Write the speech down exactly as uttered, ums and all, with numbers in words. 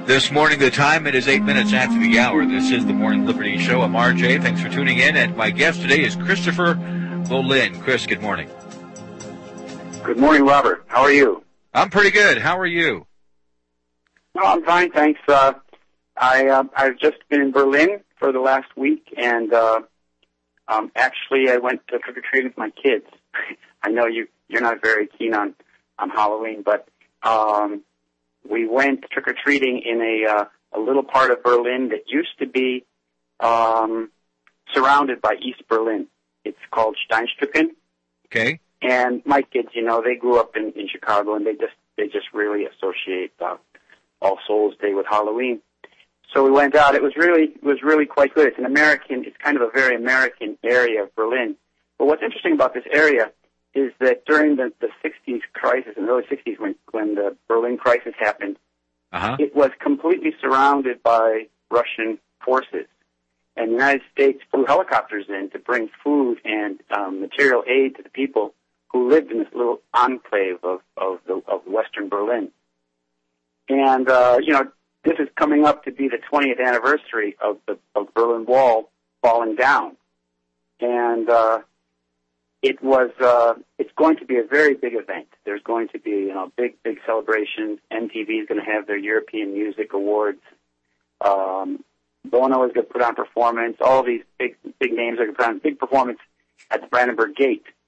This morning, the time, it is eight minutes after the hour. This is the Morning Liberty Show. I'm R J. Thanks for tuning in. And my guest today is Christopher Bolin. Chris, good morning. Good morning, Robert. How are you? I'm pretty good. How are you? No, I'm fine, thanks. Uh, I, uh, I've just been in Berlin for the last week, and uh, um, actually I went to trick-or-treating with my kids. I know you, you're not very keen on, on Halloween, but um, we went trick-or-treating in a, uh, a little part of Berlin that used to be um, surrounded by East Berlin. It's called Steinstücken. Okay. And my kids, you know, they grew up in, in Chicago, and they just they just really associate uh, All Souls Day with Halloween. So we went out. It was really it was really quite good. It's an American. It's kind of a very American area of Berlin. But what's interesting about this area is that during the, the sixties crisis, in the early sixties, when when the Berlin crisis happened, uh-huh. it was completely surrounded by Russian forces. And the United States flew helicopters in to bring food and um, material aid to the people who lived in this little enclave of of, the, of Western Berlin. And uh, you know, this is coming up to be the twentieth anniversary of the of the Berlin Wall falling down, and uh, it was uh, it's going to be a very big event. There's going to be you know big big celebrations. M T V is going to have their European Music Awards. Um, Bono is going to put on performance. All these big big names are going to put on a big performance at the Brandenburg Gate.